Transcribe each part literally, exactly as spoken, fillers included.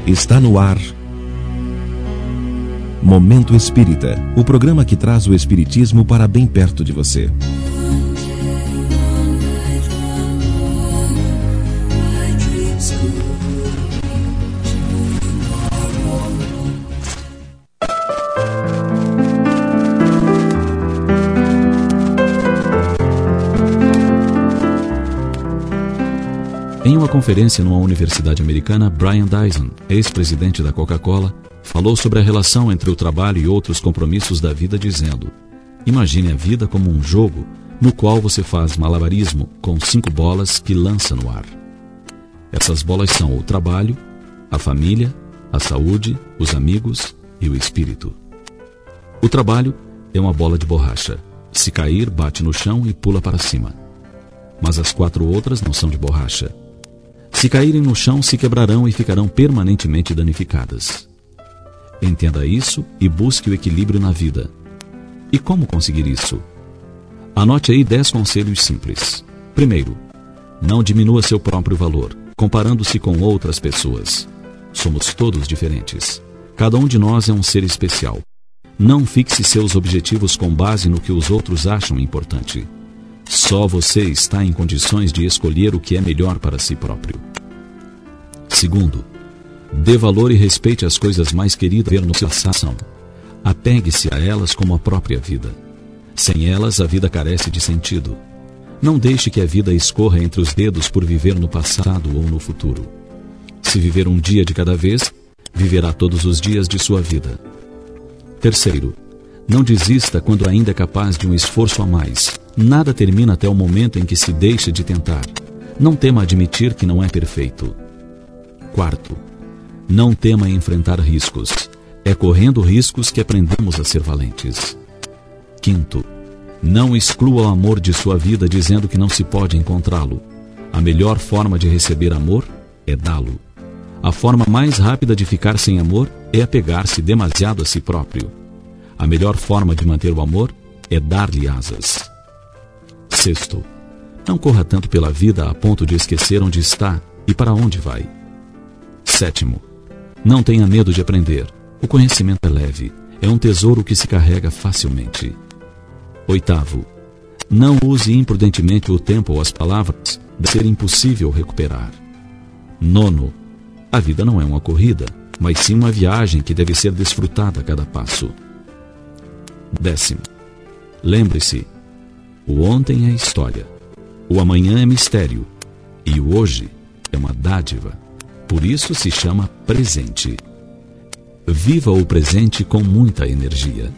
Está no ar Momento Espírita, o programa que traz o espiritismo para bem perto de você. Em uma conferência numa universidade americana, Brian Dyson, ex-presidente da Coca-Cola, falou sobre a relação entre o trabalho e outros compromissos da vida, dizendo: imagine a vida como um jogo no qual você faz malabarismo com cinco bolas que lança no ar. Essas bolas são o trabalho, a família, a saúde, os amigos e o espírito. O trabalho é uma bola de borracha. Se cair, bate no chão e pula para cima. Mas as quatro outras não são de borracha. Se caírem no chão, se quebrarão e ficarão permanentemente danificadas. Entenda isso e busque o equilíbrio na vida. E como conseguir isso? Anote aí dez conselhos simples. Primeiro, não diminua seu próprio valor, comparando-se com outras pessoas. Somos todos diferentes. Cada um de nós é um ser especial. Não fixe seus objetivos com base no que os outros acham importante. Só você está em condições de escolher o que é melhor para si próprio. Segundo, dê valor e respeite as coisas mais queridas no seu coração. Apegue-se a elas como a própria vida. Sem elas, a vida carece de sentido. Não deixe que a vida escorra entre os dedos por viver no passado ou no futuro. Se viver um dia de cada vez, viverá todos os dias de sua vida. Terceiro, não desista quando ainda é capaz de um esforço a mais. Nada termina até o momento em que se deixa de tentar. Não tema admitir que não é perfeito. Quarto, não tema enfrentar riscos. É correndo riscos que aprendemos a ser valentes. Quinto, não exclua o amor de sua vida dizendo que não se pode encontrá-lo. A melhor forma de receber amor é dá-lo. A forma mais rápida de ficar sem amor é apegar-se demasiado a si próprio. A melhor forma de manter o amor é dar-lhe asas. Sexto, não corra tanto pela vida a ponto de esquecer onde está e para onde vai. Sétimo, não tenha medo de aprender. O conhecimento é leve, é um tesouro que se carrega facilmente. Oitavo, não use imprudentemente o tempo ou as palavras, de ser impossível recuperar. Nono, a vida não é uma corrida, mas sim uma viagem que deve ser desfrutada a cada passo. Décimo, lembre-se, o ontem é história, o amanhã é mistério e o hoje é uma dádiva. Por isso se chama presente. Viva o presente com muita energia.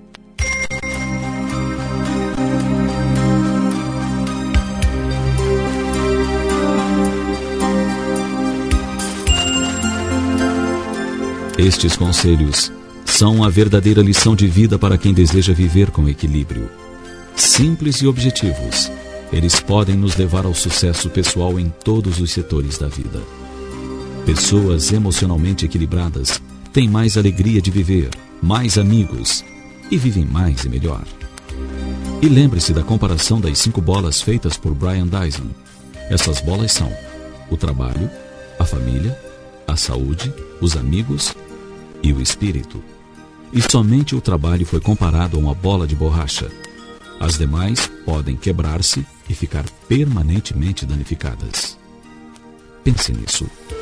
Estes conselhos são a verdadeira lição de vida para quem deseja viver com equilíbrio. Simples e objetivos, eles podem nos levar ao sucesso pessoal em todos os setores da vida. Pessoas emocionalmente equilibradas têm mais alegria de viver, mais amigos e vivem mais e melhor. E lembre-se da comparação das cinco bolas feitas por Brian Dyson. Essas bolas são o trabalho, a família, a saúde, os amigos e o espírito. E somente o trabalho foi comparado a uma bola de borracha. As demais podem quebrar-se e ficar permanentemente danificadas. Pense nisso.